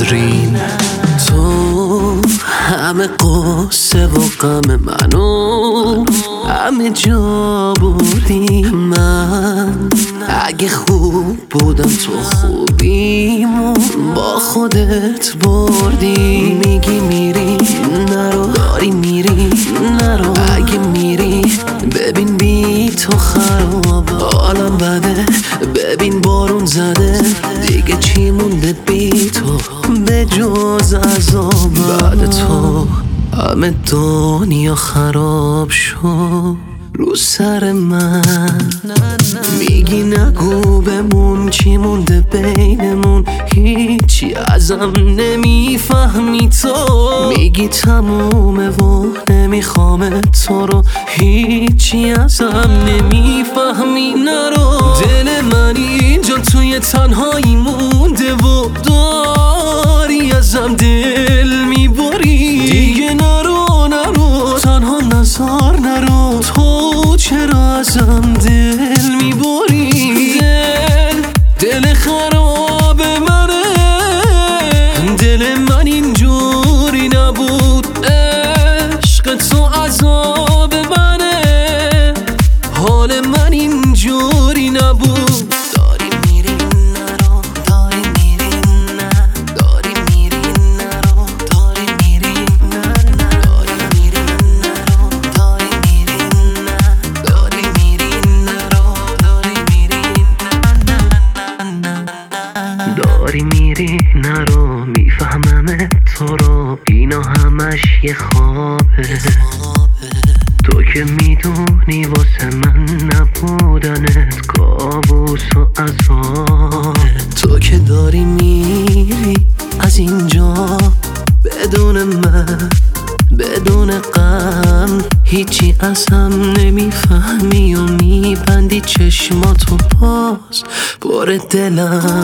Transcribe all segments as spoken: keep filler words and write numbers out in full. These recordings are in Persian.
نداریم. تو همه قصه و غم منو همه جا بردی. من اگه خوب بودم تو خوبیمو با خودت بردی. میگی میری نرو، داری میری نرو. اگه میری ببین بی تو خرابه، حالم بده ببین بارون زده. دیگه چی مونده بی تو به جز عذاب؟ بعد تو همه دنیا خراب شد رو سر من. میگی نگو بمون، چی مونده بینمون؟ هیچی ازم نمیفهمی تو. میگی تمومه و نمیخوام تو رو، هیچی ازم نمیفهمی. نرو، دل من اینجا توی تنهایی مونده و داری ازم دل میبری. دیگه نرو نرو، تنها نزار نرو. تو چرا ازم دل میبری؟ دل دل خراب منه، دل من اینجوری نبود. عشق تو عذاب منه، حال من اینجوری نبود. داری میری نرو، داری میری نه، داری میری نرو، داری میری نه نه. داری میری نرو، داری میری نه، داری میری نرو، داری میری نه نه. داری میری نرو، میفهمم تو رو، اینا همش یه خوابه. تو که میدونی واسه من نبودنت کابوس و عذاب. تو که داری میری از اینجا بدون من، بدون غم. هیچی ازم نمیفهمی و میبندی چشماتو باز پر دلم.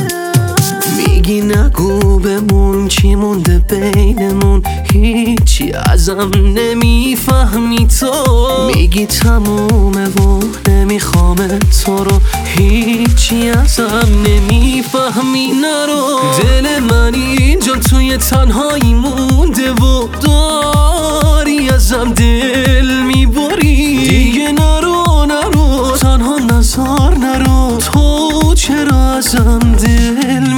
میگی نگو بمون، چی مونده بینمون؟ هیچی ازم نمیفهمی تو. میگی تمومه و نمیخوام تو رو، هیچی ازم نمیفهمی. نرو، دل من اینجا توی تنهایی مونده و داری ازم دل میبری. دیگه نرو نرو، تنها نزار نرو. تو چرا ازم دل